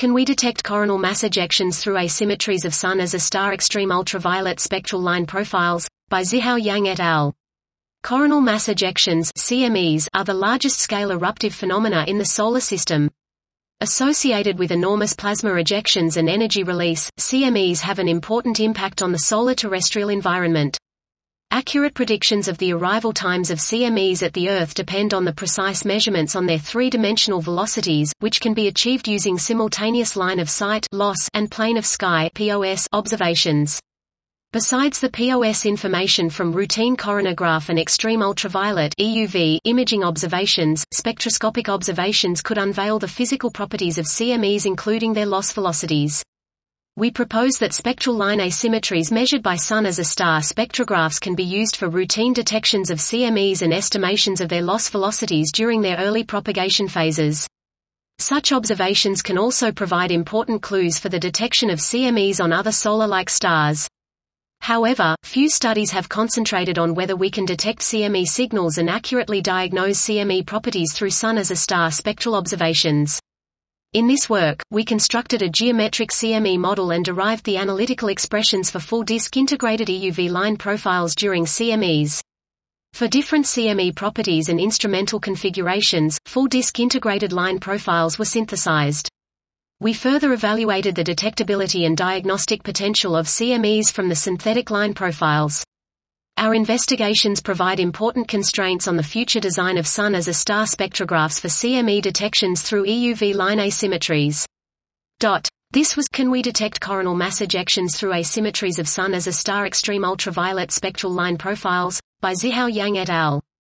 Can we detect coronal mass ejections through asymmetries of Sun as a star? Extreme ultraviolet spectral line profiles, by Zihao Yang et al. Coronal mass ejections (CMEs) are the largest-scale eruptive phenomena in the Solar System. Associated with enormous plasma ejections and energy release, CMEs have an important impact on the solar terrestrial environment. Accurate predictions of the arrival times of CMEs at the Earth depend on the precise measurements on their three-dimensional velocities, which can be achieved using simultaneous line-of-sight (LOS) and plane-of-sky (POS) observations. Besides the POS information from routine coronagraph and extreme ultraviolet (EUV) imaging observations, spectroscopic observations could unveil the physical properties of CMEs, including their loss velocities. We propose that spectral line asymmetries measured by Sun as a star spectrographs can be used for routine detections of CMEs and estimations of their loss velocities during their early propagation phases. Such observations can also provide important clues for the detection of CMEs on other solar-like stars. However, few studies have concentrated on whether we can detect CME signals and accurately diagnose CME properties through Sun as a star spectral observations. In this work, we constructed a geometric CME model and derived the analytical expressions for full-disk integrated EUV line profiles during CMEs. For different CME properties and instrumental configurations, full-disk integrated line profiles were synthesized. We further evaluated the detectability and diagnostic potential of CMEs from the synthetic line profiles. Our investigations provide important constraints on the future design of Sun as a star spectrographs for CME detections through EUV line asymmetries. This was Can we detect coronal mass ejections through asymmetries of Sun as a star? Extreme ultraviolet spectral line profiles, by Zihao Yang et al.